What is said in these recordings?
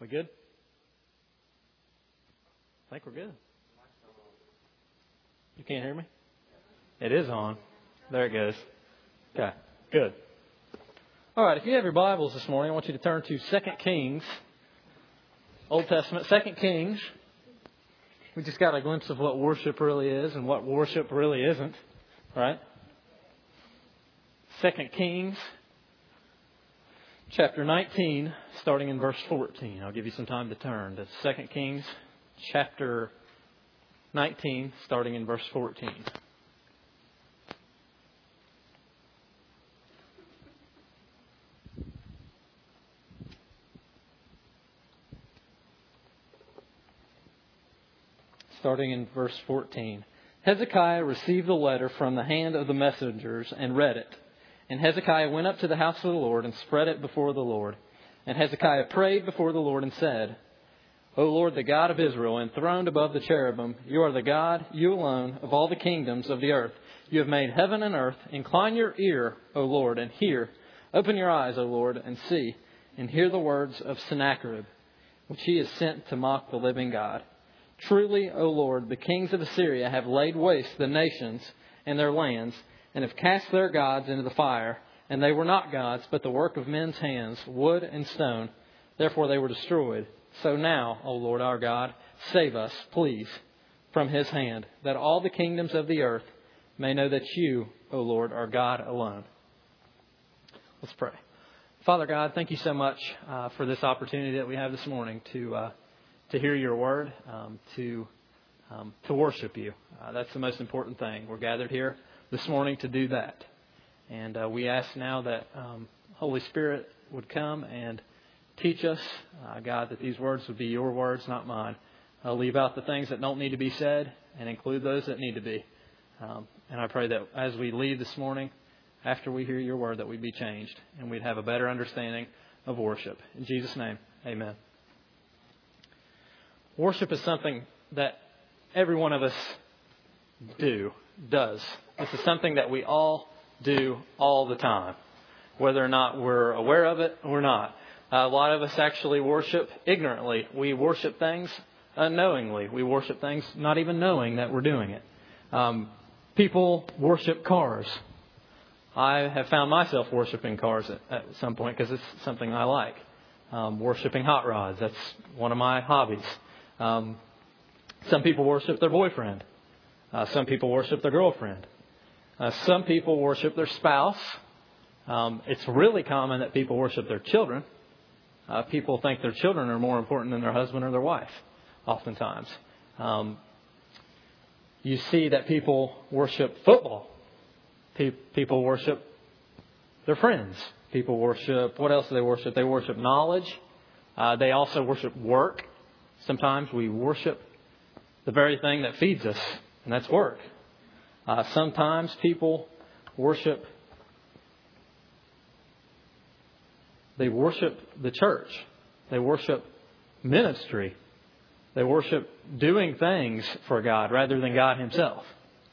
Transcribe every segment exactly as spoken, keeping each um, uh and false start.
We good? I think we're good. You can't hear me? It is on. There it goes. Okay, good. All right, if you have your Bibles this morning, I want you to turn to Second Kings, Old Testament, Second Kings. We just got a glimpse of what worship really is and what worship really isn't, right? Second Kings, chapter nineteen, starting in verse fourteen. I'll give you some time to turn to Second Kings, chapter nineteen, starting in verse fourteen. Starting in verse fourteen. Hezekiah received the letter from the hand of the messengers and read it. And Hezekiah went up to the house of the Lord and spread it before the Lord. And Hezekiah prayed before the Lord and said, O Lord, the God of Israel, enthroned above the cherubim, you are the God, you alone, of all the kingdoms of the earth. You have made heaven and earth. Incline your ear, O Lord, and hear. Open your eyes, O Lord, and see, and hear the words of Sennacherib, which he has sent to mock the living God. Truly, O Lord, the kings of Assyria have laid waste the nations and their lands, and have cast their gods into the fire. And they were not gods, but the work of men's hands, wood and stone. Therefore they were destroyed. So now, O Lord our God, save us, please, from his hand, that all the kingdoms of the earth may know that you, O Lord, are God alone. Let's pray. Father God, thank you so much uh, for this opportunity that we have this morning to uh, to hear your word, um, to um, to worship you. Uh, that's the most important thing. We're gathered here this morning to do that. And uh, we ask now that um, Holy Spirit would come and teach us, uh, God, that these words would be your words, not mine. I'll leave out the things that don't need to be said and include those that need to be. Um, and I pray that as we leave this morning, after we hear your word, that we'd be changed and we'd have a better understanding of worship. In Jesus' name, amen. Worship is something that every one of us do, does. This is something that we all do all the time, whether or not we're aware of it or not. Uh, a lot of us actually worship ignorantly. We worship things unknowingly. We worship things not even knowing that we're doing it. Um, people worship cars. I have found myself worshiping cars at, at some point because it's something I like. Um, worshiping hot rods. That's one of my hobbies. Um, some people worship their boyfriend. Uh, some people worship their girlfriend. Uh, some people worship their spouse. Um, it's really common that people worship their children. Uh, people think their children are more important than their husband or their wife, oftentimes. Um, you see that people worship football. Pe- people worship their friends. People worship, what else do they worship? They worship knowledge. Uh, they also worship work. Sometimes we worship the very thing that feeds us, and that's work. Uh, sometimes people worship, they worship the church. They worship ministry. They worship doing things for God rather than God himself.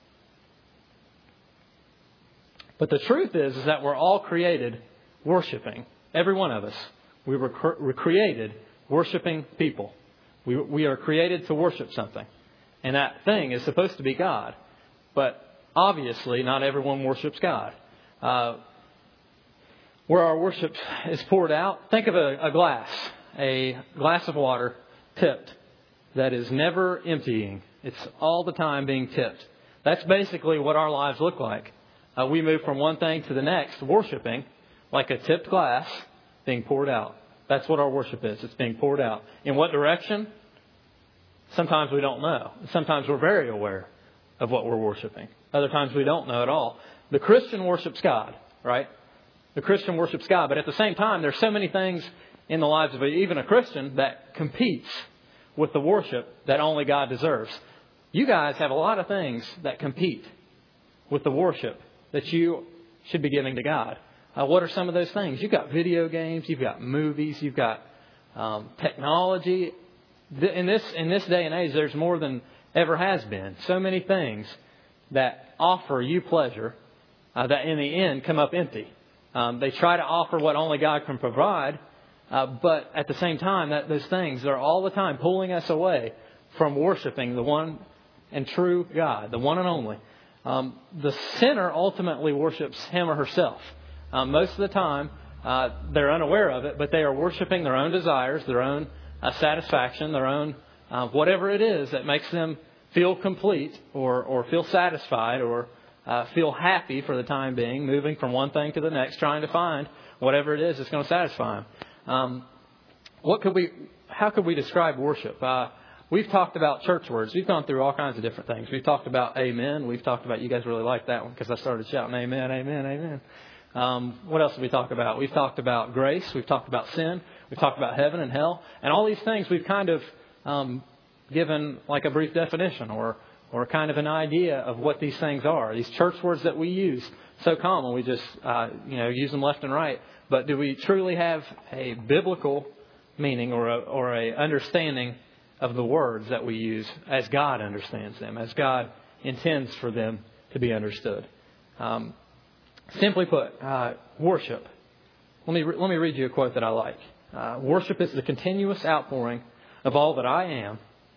But the truth is, is that we're all created worshiping. Every one of us. We were, cre- were created worshiping people. We, we are created to worship something. And that thing is supposed to be God. But obviously, not everyone worships God. Uh, where our worship is poured out, think of a, a glass, a glass of water tipped that is never emptying. It's all the time being tipped. That's basically what our lives look like. Uh, we move from one thing to the next, worshiping like a tipped glass being poured out. That's what our worship is. It's being poured out. In what direction? Sometimes we don't know. Sometimes we're very aware of what we're worshiping. Other times we don't know at all. The Christian worships God, right? The Christian worships God. But at the same time, there's so many things in the lives of even a Christian that competes with the worship that only God deserves. You guys have a lot of things that compete with the worship that you should be giving to God. Uh, what are some of those things? You've got video games. You've got movies. You've got um, technology. In this in this day and age, there's more than ever has been. So many things that offer you pleasure uh, that in the end come up empty. Um, they try to offer what only God can provide, Uh, but at the same time, that those things are all the time pulling us away from worshiping the one and true God, the one and only. Um, the sinner ultimately worships him or herself. Um, most of the time, uh, they're unaware of it, but they are worshiping their own desires, their own uh, satisfaction, their own uh, whatever it is that makes them feel complete or, or feel satisfied or uh, feel happy for the time being, moving from one thing to the next, trying to find whatever it is that's going to satisfy them. Um, what could we? How could we describe worship? Uh, we've talked about church words. We've gone through all kinds of different things. We've talked about amen. We've talked about, you guys really like that one because I started shouting amen, amen, amen. Um, what else have we talked about? We've talked about grace. We've talked about sin. We've talked about heaven and hell. And all these things we've kind of um, given like a brief definition or or kind of an idea of what these things are. These church words that we use, so common, we just uh, you know use them left and right. But do we truly have a biblical meaning or a, or a understanding of the words that we use as God understands them, as God intends for them to be understood? Um, simply put, uh, worship. Let me let me read you a quote that I like. Uh, worship is the continuous outpouring of all that I am,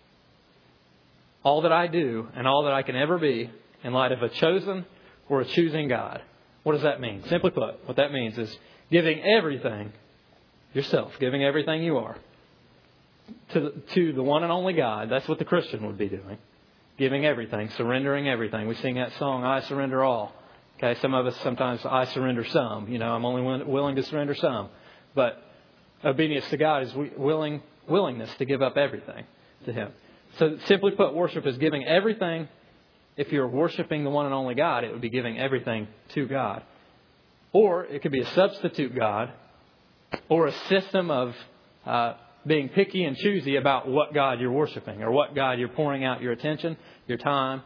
all that I do, and all that I can ever be in light of a chosen or a choosing God. What does that mean? Simply put, what that means is giving everything, yourself, giving everything you are to the, to the one and only God. That's what the Christian would be doing. Giving everything, surrendering everything. We sing that song, I surrender all. Okay, some of us sometimes, I surrender some. You know, I'm only willing to surrender some. But obedience to God is willing willingness to give up everything to Him. So simply put, worship is giving everything. If you're worshiping the one and only God, it would be giving everything to God. Or it could be a substitute God or a system of uh, being picky and choosy about what God you're worshiping or what God you're pouring out your attention, your time,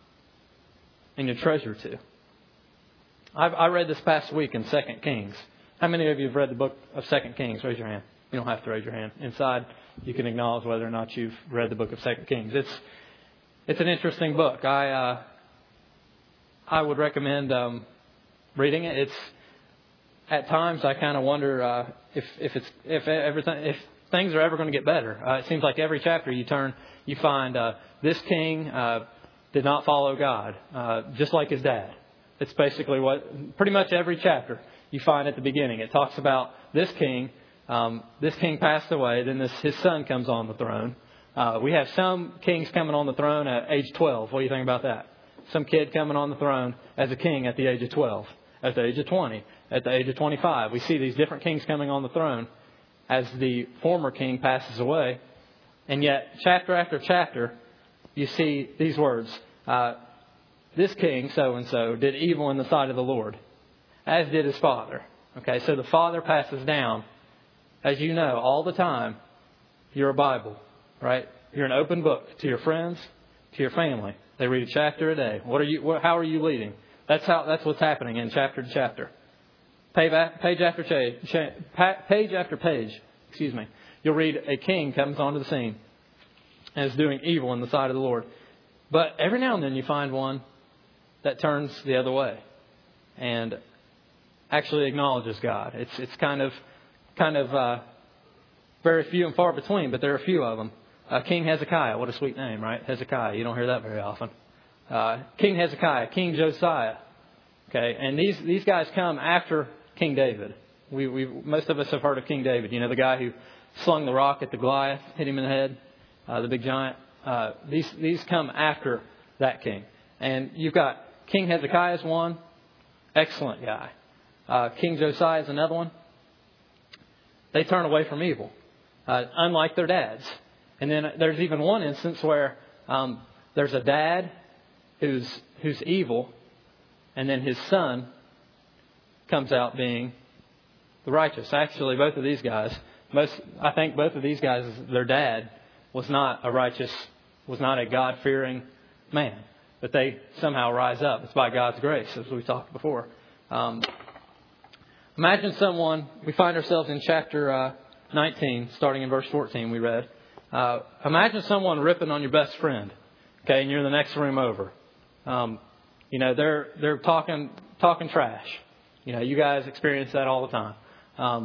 and your treasure to. I've, I read this past week in Second Kings. How many of you have read the book of Second Kings? Raise your hand. You don't have to raise your hand. Inside, you can acknowledge whether or not you've read the book of Second Kings. It's it's an interesting book. I uh, I would recommend um, reading it. It's at times I kind of wonder uh, if if it's if everything if things are ever going to get better. Uh, it seems like every chapter you turn, you find uh, this king uh, did not follow God, uh, just like his dad. It's basically what pretty much every chapter you find at the beginning. It talks about this king. Um, this king passed away. Then this, his son comes on the throne. Uh, we have some kings coming on the throne at age twelve. What do you think about that? Some kid coming on the throne as a king at the age of twelve, at the age of twenty, at the age of twenty-five. We see these different kings coming on the throne as the former king passes away. And yet, chapter after chapter, you see these words. Uh, this king, so-and-so, did evil in the sight of the Lord, as did his father. Okay, so the father passes down. As you know, all the time, you're a Bible, right? You're an open book to your friends, to your family. They read a chapter a day. What are you? What, how are you leading? That's how. That's what's happening in chapter to chapter, page, page after page, page after page. Excuse me. You'll read a king comes onto the scene and is doing evil in the sight of the Lord. But every now and then you find one that turns the other way and actually acknowledges God. It's it's kind of kind of uh, very few and far between, but there are a few of them. Uh, King Hezekiah, what a sweet name, right? Hezekiah, you don't hear that very often. Uh, King Hezekiah, King Josiah. Okay, and these these guys come after King David. We we most of us have heard of King David. You know, the guy who slung the rock at the Goliath, hit him in the head, uh, the big giant. Uh, these these come after that king, and you've got King Hezekiah is one, excellent guy. Uh, King Josiah is another one. They turn away from evil, uh, unlike their dads. And then there's even one instance where um, there's a dad who's who's evil, and then his son comes out being the righteous. Actually, both of these guys, most I think both of these guys, their dad was not a righteous, was not a God-fearing man, but they somehow rise up. It's by God's grace, as we talked before. Um, imagine someone. We find ourselves in chapter uh, nineteen, starting in verse fourteen. We read. Uh, imagine someone ripping on your best friend, okay, and you're in the next room over. Um, you know, they're they're talking talking trash. You know, you guys experience that all the time. Um,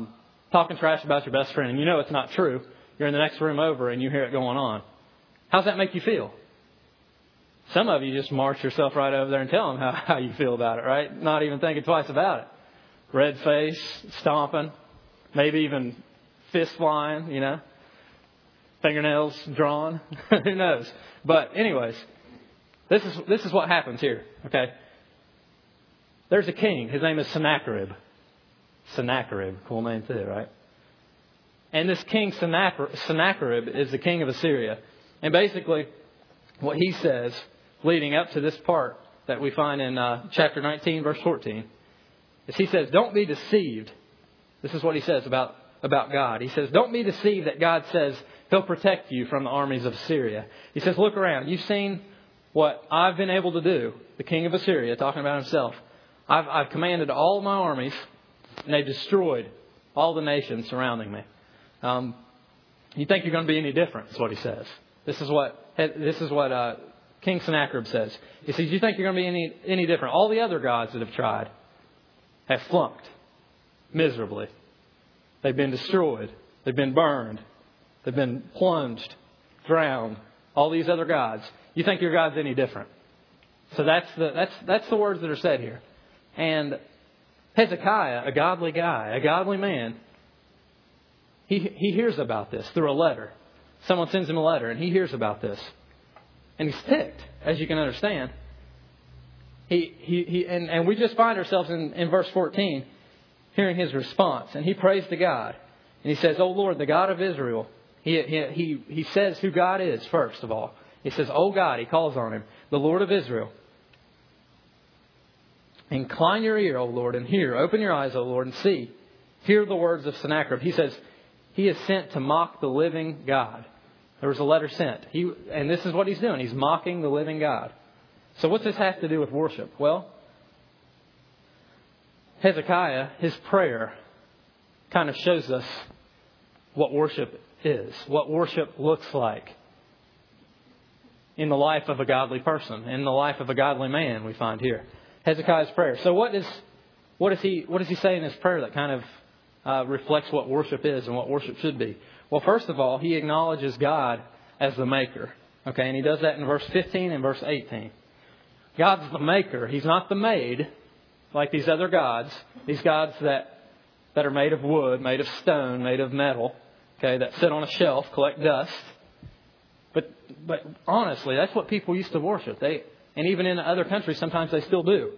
talking trash about your best friend and you know it's not true. You're in the next room over and you hear it going on. How's that make you feel? Some of you just march yourself right over there and tell them how, how you feel about it, right? Not even thinking twice about it. Red face, stomping, maybe even fist flying, you know, fingernails drawn. Who knows? But anyways, this is this is what happens here, okay? There's a king. His name is Sennacherib. Sennacherib, cool name too, right? And this king Sennacherib is the king of Assyria. And basically, what he says, leading up to this part that we find in uh, chapter nineteen, verse fourteen, is he says, don't be deceived. This is what he says about, about God. He says, don't be deceived that God says He'll protect you from the armies of Assyria. He says, look around. You've seen what I've been able to do. The king of Assyria, talking about himself. I've, I've commanded all of my armies, and they've destroyed all the nations surrounding me. Um, you think you're going to be any different, is what he says. This is what this is what uh, King Sennacherib says. He says, you think you're going to be any, any different? All the other gods that have tried have flunked miserably. They've been destroyed. They've been burned. They've been plunged, drowned. All these other gods. You think your God's any different? So that's the that's that's the words that are said here. And Hezekiah, a godly guy, a godly man, he he hears about this through a letter. Someone sends him a letter and he hears about this. And he's ticked, as you can understand. He he he and, and we just find ourselves in, in verse fourteen, hearing his response. And he prays to God. And he says, "Oh Lord, the God of Israel." He he he, he says who God is first of all. He says, "Oh God," he calls on him, "the Lord of Israel. Incline your ear, O Lord, and hear. Open your eyes, O Lord, and see. Hear the words of Sennacherib." He says, he is sent to mock the living God. There was a letter sent. He, and this is what he's doing. He's mocking the living God. So what's this have to do with worship? Well, Hezekiah, his prayer kind of shows us what worship is, what worship looks like in the life of a godly person, in the life of a godly man, we find here. Hezekiah's prayer. So what is what is he what does he say in his prayer that kind of uh, reflects what worship is and what worship should be? Well, first of all, he acknowledges God as the maker. Okay, and he does that in verse fifteen and verse eighteen. God's the maker. He's not the made like these other gods. These gods that that are made of wood, made of stone, made of metal. Okay, that sit on a shelf, collect dust. But but honestly, that's what people used to worship. They And even in other countries, sometimes they still do.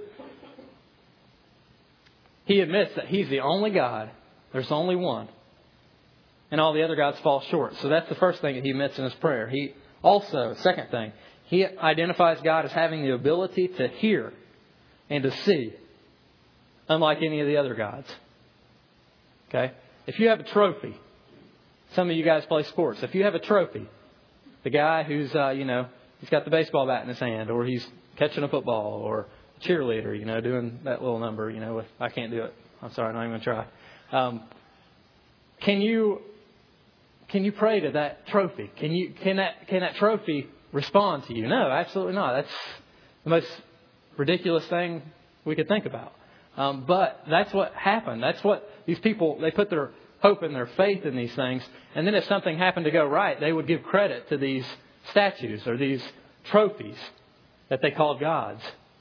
He admits that He's the only God. There's only one. And all the other gods fall short. So that's the first thing that he admits in his prayer. He also, second thing, he identifies God as having the ability to hear and to see, unlike any of the other gods. Okay? If you have a trophy, some of you guys play sports. If you have a trophy, the guy who's, uh, you know, he's got the baseball bat in his hand, or he's catching a football, or a cheerleader, you know, doing that little number, you know, with, I can't do it. I'm sorry, I'm not even going to try. Um, can you can you pray to that trophy? Can you can that can that trophy respond to you? No, absolutely not. That's the most ridiculous thing we could think about. Um, but that's what happened. That's what these people, they put their hope and their faith in these things. And then if something happened to go right, they would give credit to these statues or these trophies that they called gods.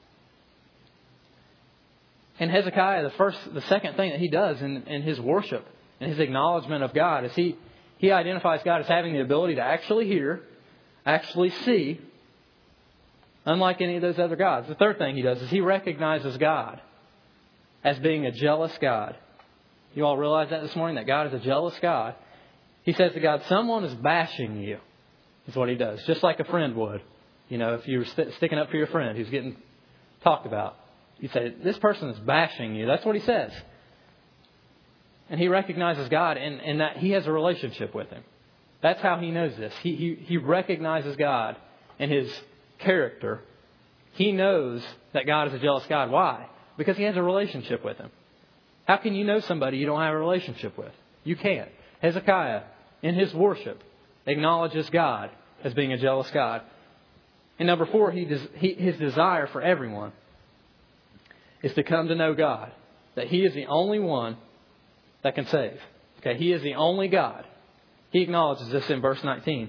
And Hezekiah, the first, the second thing that he does in, in his worship and his acknowledgement of God is he, he identifies God as having the ability to actually hear, actually see, unlike any of those other gods. The third thing he does is he recognizes God as being a jealous God. You all realize that this morning, that God is a jealous God. He says to God, someone is bashing you. Is what he does. Just like a friend would. You know, if you were st- sticking up for your friend who's getting talked about. You say, this person is bashing you. That's what he says. And he recognizes God and, and that he has a relationship with him. That's how he knows this. He, he, he recognizes God and his character. He knows that God is a jealous God. Why? Because he has a relationship with him. How can you know somebody you don't have a relationship with? You can't. Hezekiah, in his worship, acknowledges God as being a jealous God. And number four, he, des- he his desire for everyone is to come to know God. That He is the only one that can save. Okay, He is the only God. He acknowledges this in verse nineteen.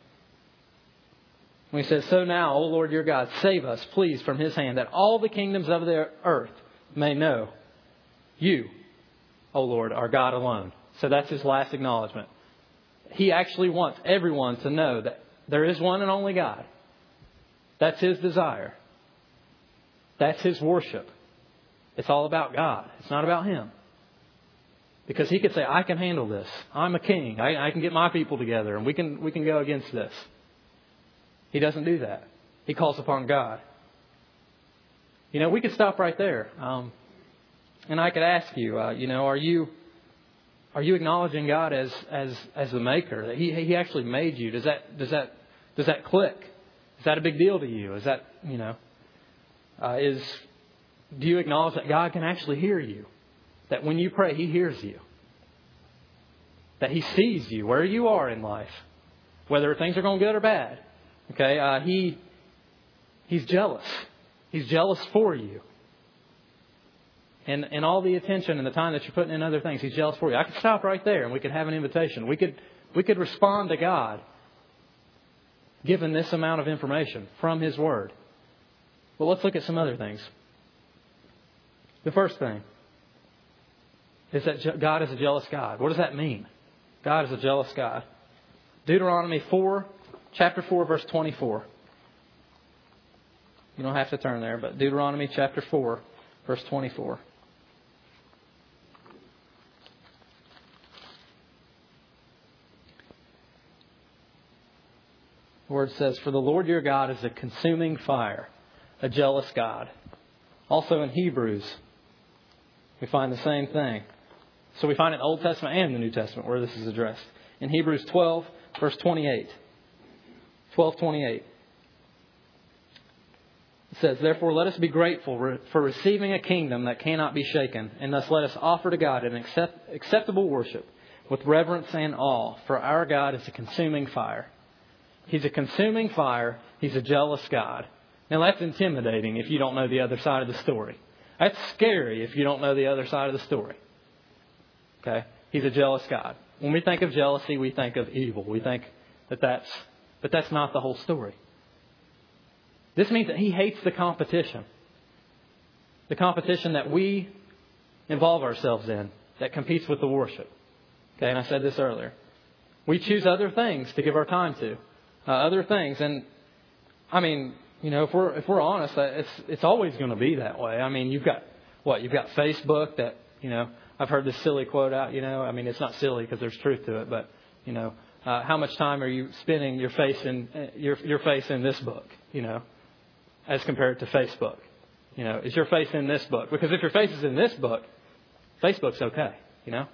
When He says, "So now, O Lord your God, save us, please, from His hand, that all the kingdoms of the earth may know You, O Lord, are God alone." So that's His last acknowledgement. He actually wants everyone to know that there is one and only God. That's His desire. That's His worship. It's all about God. It's not about Him. Because He could say, "I can handle this. I'm a king. I, I can get my people together and we can we can go against this." He doesn't do that. He calls upon God. You know, we could stop right there. Um, and I could ask you, uh, you know, are you are you acknowledging God as as as the maker? That He He actually made you? Does that does that does that click? Is that a big deal to you? Is that, you know, uh, is do you acknowledge that God can actually hear you? That when you pray, He hears you. That He sees you where you are in life, whether things are going good or bad. Okay, uh, He He's jealous. He's jealous for you. And and all the attention and the time that you're putting in other things, He's jealous for you. I could stop right there and we could have an invitation. We could we could respond to God given this amount of information from His Word. Well, let's look at some other things. The first thing is that God is a jealous God. What does that mean? God is a jealous God. Deuteronomy four, chapter four, verse twenty-four. You don't have to turn there, but Deuteronomy chapter four, verse twenty-four. The word says, "For the Lord your God is a consuming fire, a jealous God." Also in Hebrews, we find the same thing. So we find it in the Old Testament and the New Testament where this is addressed. In Hebrews twelve, verse twenty-eight. twelve twenty-eight. It says, "Therefore let us be grateful for receiving a kingdom that cannot be shaken, and thus let us offer to God an accept, acceptable worship with reverence and awe, for our God is a consuming fire." He's a consuming fire. He's a jealous God. Now that's intimidating if you don't know the other side of the story. That's scary if you don't know the other side of the story. Okay? He's a jealous God. When we think of jealousy, we think of evil. We think that that's, but that's not the whole story. This means that He hates the competition. The competition that we involve ourselves in that competes with the worship. Okay, and I said this earlier. We choose other things to give our time to. Uh, other things. And, I mean, you know, if we're if we're honest, it's it's always going to be that way. I mean, you've got, what, you've got Facebook that, you know, I've heard this silly quote out, you know. I mean, it's not silly because there's truth to it, but, you know, uh, how much time are you spending your face in uh, your your face in this book, you know, as compared to Facebook? You know, is your face in this book? Because if your face is in this book, Facebook's okay, you know.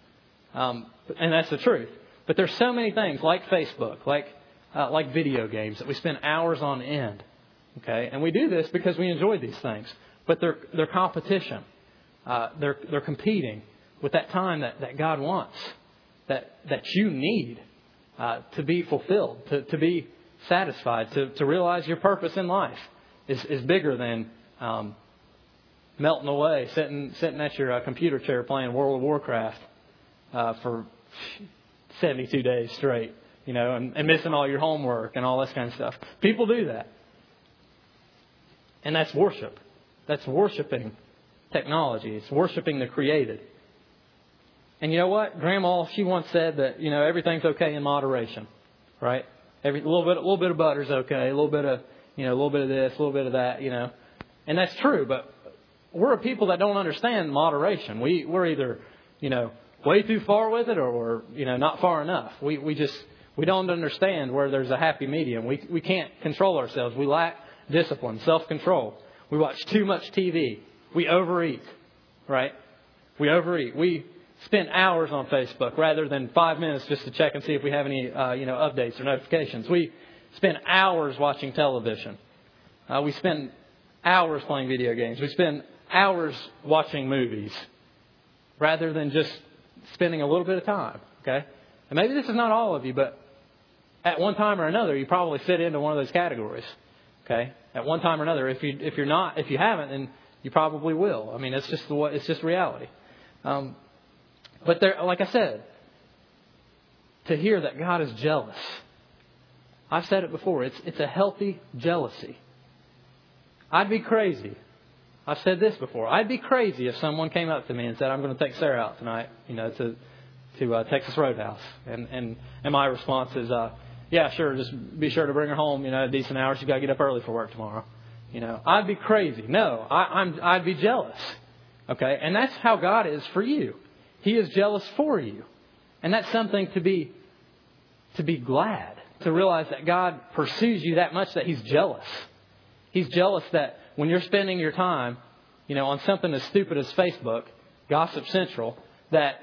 Um, and that's the truth. But there's so many things like Facebook, like uh, like video games that we spend hours on end. Okay, and we do this because we enjoy these things. But they're they're competition. Uh, they're they're competing with that time that, that God wants, that that you need uh, to be fulfilled, to, to be satisfied, to, to realize your purpose in life is is bigger than um, melting away, sitting sitting at your uh, computer chair playing World of Warcraft uh, for seventy-two days straight, you know, and, and missing all your homework and all this kind of stuff. People do that. And that's worship. That's worshiping technology. It's worshiping the created. And you know what? Grandma, she once said that, you know, everything's okay in moderation, right? Every a little bit, a little bit of butter's okay. A little bit of, you know, a little bit of this, a little bit of that, you know. And that's true, but we're a people that don't understand moderation. We we're either, you know, way too far with it, or, or you know, not far enough. We we just we don't understand where there's a happy medium. We we can't control ourselves. We lack discipline, self-control. We watch too much T V. We overeat, right? We overeat. We spend hours on Facebook rather than five minutes just to check and see if we have any uh, you know updates or notifications. We spend hours watching television. Uh, we spend hours playing video games. We spend hours watching movies rather than just spending a little bit of time, okay? And maybe this is not all of you, but at one time or another, you probably fit into one of those categories, okay? At one time or another, if you if you're not, if you haven't, then you probably will. I mean, it's just the it's just reality. Um, but there, like I said, to hear that God is jealous. I've said it before. It's, it's a healthy jealousy. I'd be crazy. I've said this before. I'd be crazy if someone came up to me and said, I'm going to take Sarah out tonight, you know, to to uh, Texas Roadhouse. And, and, and my response is, uh, yeah, sure, just be sure to bring her home, you know, at a decent hour. She's got to get up early for work tomorrow. You know, I'd be crazy. No, I, I'm, I'd be jealous. Okay, and that's how God is for you. He is jealous for you. And that's something to be to be glad, to realize that God pursues you that much that He's jealous. He's jealous that when you're spending your time, you know, on something as stupid as Facebook, Gossip Central, that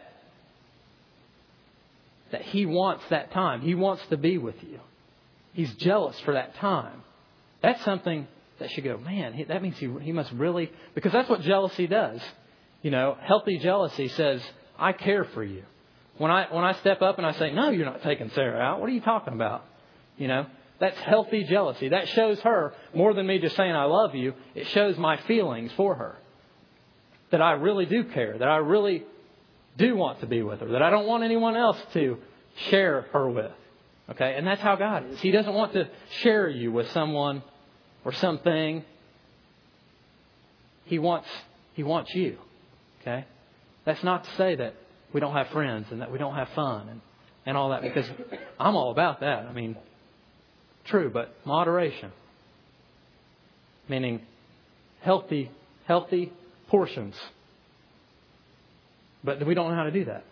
that He wants that time. He wants to be with you. He's jealous for that time. That's something that should go, man, he, that means he, he must really, because that's what jealousy does. You know, healthy jealousy says, I care for you. When I when I step up and I say, no, you're not taking Sarah out. What are you talking about? You know, that's healthy jealousy. That shows her, more than me just saying I love you, it shows my feelings for her. That I really do care. That I really do want to be with her. That I don't want anyone else to share her with. Okay? And that's how God is. He doesn't want to share you with someone or something. He wants He wants you. Okay? That's not to say that we don't have friends and that we don't have fun and, and all that, because I'm all about that. I mean, true, but moderation. Meaning healthy, healthy portions. But we don't know how to do that.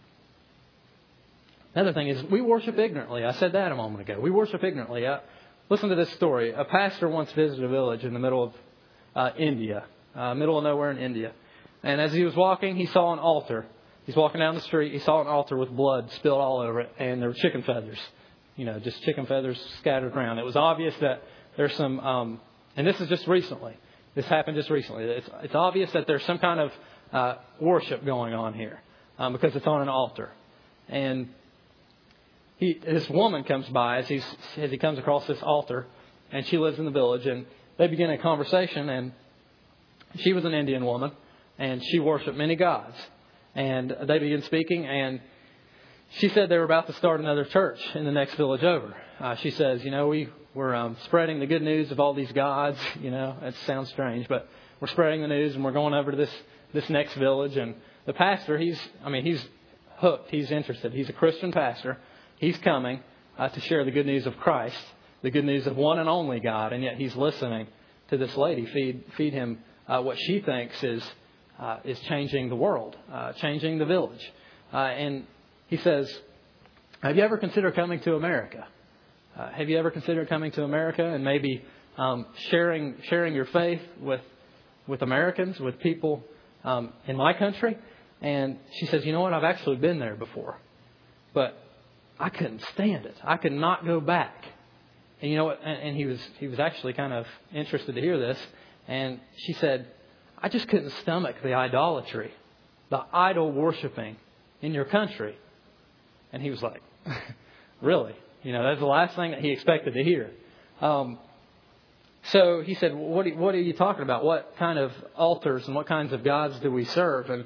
Another thing is we worship ignorantly. I said that a moment ago. We worship ignorantly. Uh, listen to this story. A pastor once visited a village in the middle of uh, India, uh, middle of nowhere in India. And as he was walking, he saw an altar. He's walking down the street. He saw an altar with blood spilled all over it. And there were chicken feathers. You know, just chicken feathers scattered around. It was obvious that there's some, um, and this is just recently. This happened just recently. It's, it's obvious that there's some kind of uh, worship going on here um, because it's on an altar. And he, this woman comes by as, he's, as he comes across this altar, and she lives in the village. And they begin a conversation, and she was an Indian woman, and she worshipped many gods. And they began speaking, and she said they were about to start another church in the next village over. Uh, she says, you know, we, we're um, spreading the good news of all these gods. You know, it sounds strange, but we're spreading the news, and we're going over to this, this next village. And the pastor, he's, I mean, he's hooked. He's interested. He's a Christian pastor. He's coming uh, to share the good news of Christ, the good news of one and only God. And yet he's listening to this lady feed, feed him uh, what she thinks is Uh, is changing the world, uh, changing the village. Uh, and he says, have you ever considered coming to America? Uh, have you ever considered coming to America and maybe um, sharing sharing your faith with with Americans, with people um, in my country? And she says, you know what? I've actually been there before, but I couldn't stand it. I could not go back. And you know what? And, and he was he was actually kind of interested to hear this. And she said, I just couldn't stomach the idolatry, the idol worshiping in your country. And he was like, really? You know, that's the last thing that he expected to hear. Um, so he said, what are, what are you talking about? What kind of altars and what kinds of gods do we serve? And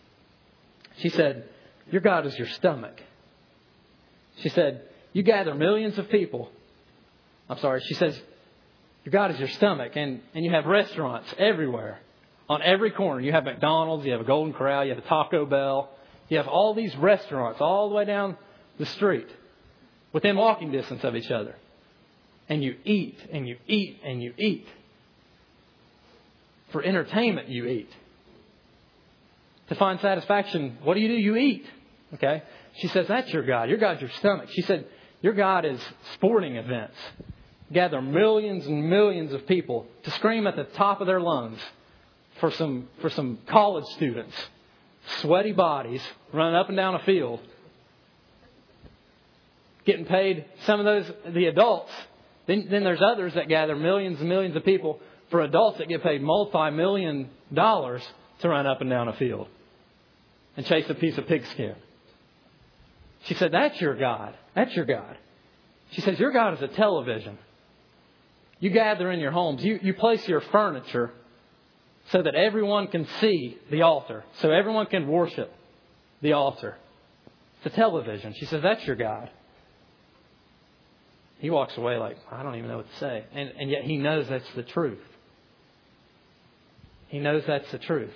she said, your God is your stomach. She said, you gather millions of people. I'm sorry. She says, your God is your stomach. And, and you have restaurants everywhere. On every corner, you have McDonald's, you have a Golden Corral, you have a Taco Bell. You have all these restaurants all the way down the street within walking distance of each other. And you eat and you eat and you eat. For entertainment, you eat. To find satisfaction, what do you do? You eat. Okay? She says, that's your God. Your God's your stomach. She said, your God is sporting events. Gather millions and millions of people to scream at the top of their lungs. For some for some college students, sweaty bodies running up and down a field, getting paid. Some of those, the adults. Then, then there's others that gather millions and millions of people for adults that get paid multi-million dollars to run up and down a field and chase a piece of pigskin. She said, that's your God. That's your God. She says, your God is a television. You gather in your homes. You, you place your furniture so that everyone can see the altar. So everyone can worship the altar. It's a television. She says, that's your God. He walks away like, I don't even know what to say. And, and yet he knows that's the truth. He knows that's the truth.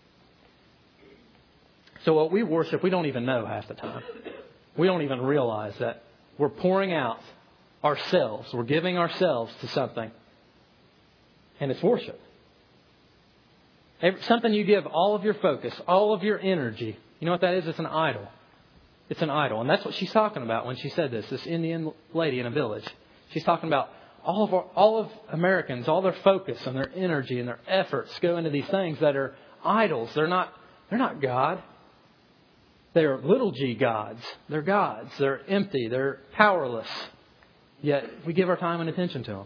So what we worship, we don't even know half the time. We don't even realize that we're pouring out ourselves. We're giving ourselves to something. And it's worship. Something you give all of your focus, all of your energy. You know what that is? It's an idol. It's an idol. And that's what she's talking about when she said this, this Indian lady in a village. She's talking about all of our, all of Americans, all their focus and their energy and their efforts go into these things that are idols. They're not, they're not God. They're little g gods. They're gods. They're empty. They're powerless. Yet we give our time and attention to them.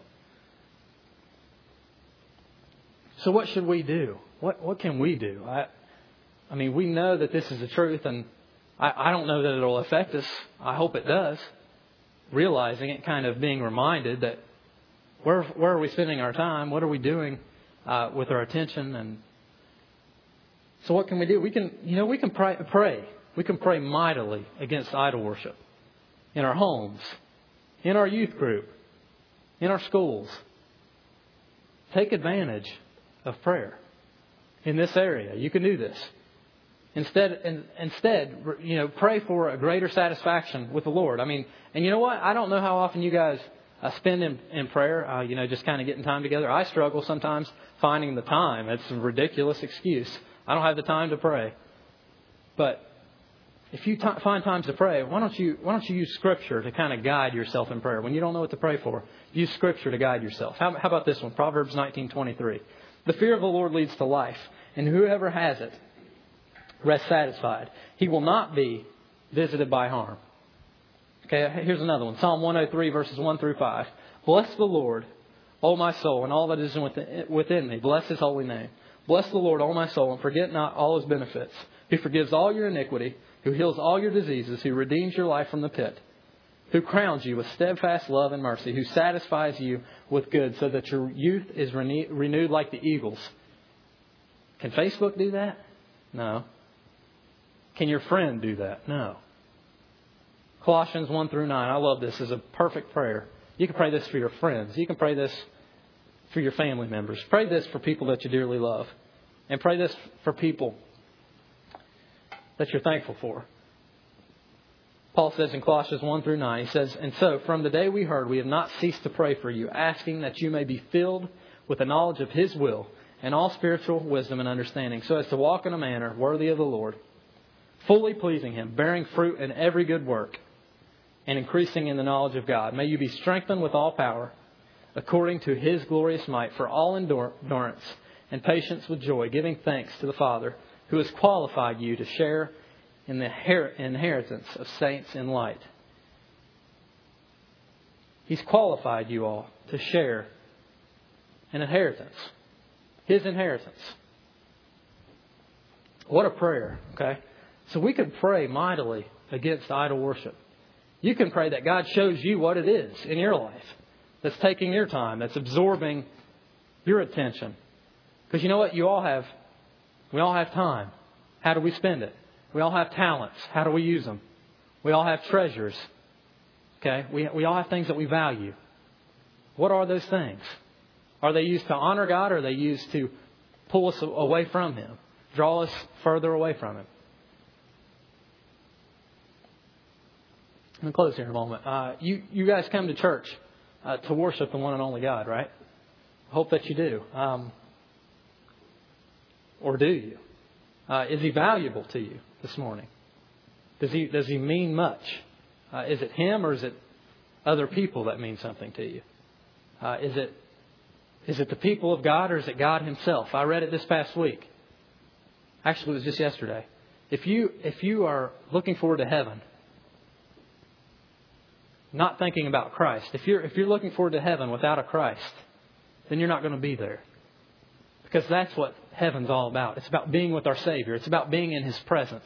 So what should we do? What what can we do? I, I mean, we know that this is the truth, and I, I don't know that it'll affect us. I hope it does. Realizing it, kind of being reminded that where where are we spending our time? What are we doing uh, with our attention? And so, what can we do? We can, you know, we can pray. pray. We can pray mightily against idol worship in our homes, in our youth group, in our schools. Take advantage of prayer in this area. You can do this. Instead, in, instead, you know, pray for a greater satisfaction with the Lord. I mean, and you know what? I don't know how often you guys uh, spend in, in prayer, uh, you know, just kind of getting time together. I struggle sometimes finding the time. It's a ridiculous excuse. I don't have the time to pray. But if you t- find times to pray, why don't you why don't you use Scripture to kind of guide yourself in prayer? When you don't know what to pray for, use Scripture to guide yourself. How, how about this one? Proverbs nineteen twenty-three. The fear of the Lord leads to life, and whoever has it rests satisfied. He will not be visited by harm. Okay, here's another one. Psalm one oh three, verses one through five. Bless the Lord, O my soul, and all that is within me. Bless His holy name. Bless the Lord, O my soul, and forget not all His benefits. Who forgives all your iniquity, who heals all your diseases, who redeems your life from the pit, who crowns you with steadfast love and mercy, who satisfies you with good so that your youth is rene- renewed like the eagles. Can Facebook do that? No. Can your friend do that? No. Colossians one through nine. I love this. It's a perfect prayer. You can pray this for your friends. You can pray this for your family members. Pray this for people that you dearly love. And pray this for people that you're thankful for. Paul says in Colossians one through nine, he says, and so from the day we heard, we have not ceased to pray for you, asking that you may be filled with the knowledge of His will and all spiritual wisdom and understanding, so as to walk in a manner worthy of the Lord, fully pleasing Him, bearing fruit in every good work, and increasing in the knowledge of God. May you be strengthened with all power, according to His glorious might, for all endurance and patience with joy, giving thanks to the Father, who has qualified you to share in the inheritance of saints in light. He's qualified you all to share an inheritance. His inheritance. What a prayer, okay? So we can pray mightily against idol worship. You can pray that God shows you what it is in your life that's taking your time, that's absorbing your attention. Because you know what? You all have, we all have time. How do we spend it? We all have talents. How do we use them? We all have treasures. Okay? We, we all have things that we value. What are those things? Are they used to honor God, or are they used to pull us away from Him? Draw us further away from Him? I'm going to close here in a moment. Uh, you, you guys come to church uh, to worship the one and only God, right? I hope that you do. Um, or do you? Uh, is He valuable to you this morning? Does He does He mean much? Uh, is it Him, or is it other people that mean something to you? Uh, is it is it the people of God, or is it God Himself? I read it this past week. Actually, it was just yesterday. If you if you are looking forward to heaven, not thinking about Christ, if you're if you're looking forward to heaven without a Christ, then you're not going to be there. Because that's what heaven's all about. It's about being with our Savior. It's about being in His presence.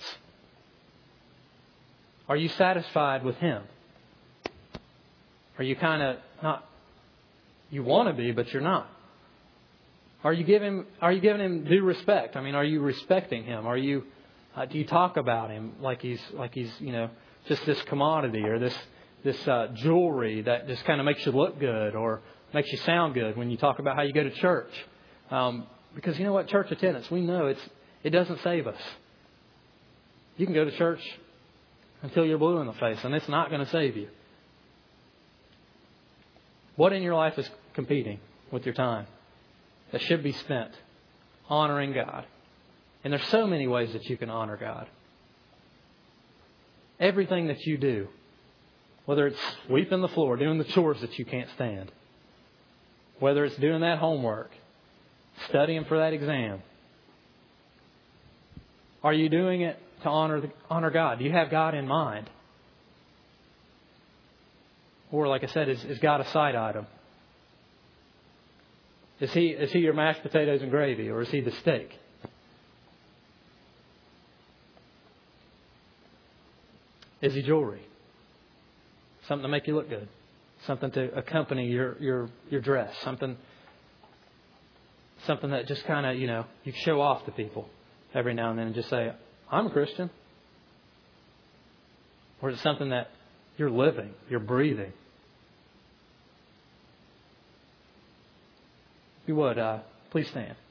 Are you satisfied with Him? Are you kind of not, you want to be, but you're not? Are you giving, are you giving Him due respect? I mean, are you respecting Him? Are you, Uh, do you talk about Him like He's like He's you know just this commodity or this this uh, jewelry that just kind of makes you look good or makes you sound good when you talk about how you go to church? Um, because you know what, church attendance, we know it's it doesn't save us. You can go to church until you're blue in the face, and it's not going to save you. What in your life is competing with your time that should be spent honoring God? And there's so many ways that you can honor God. Everything that you do, whether it's sweeping the floor, doing the chores that you can't stand, whether it's doing that homework, studying for that exam, are you doing it to honor the, honor God? Do you have God in mind? Or, like I said, is, is God a side item? Is he is he your mashed potatoes and gravy, or is He the steak? Is He jewelry? Something to make you look good. Something to accompany your your, your dress. Something something that just kind of, you know, you show off to people every now and then and just say, I'm a Christian. Or is it something that you're living, you're breathing? If you would, uh, please stand.